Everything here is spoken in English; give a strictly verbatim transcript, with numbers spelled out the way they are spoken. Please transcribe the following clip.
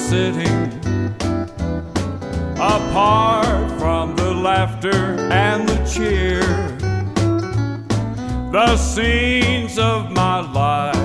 sitting apart from the laughter and the cheer. The scenes of my life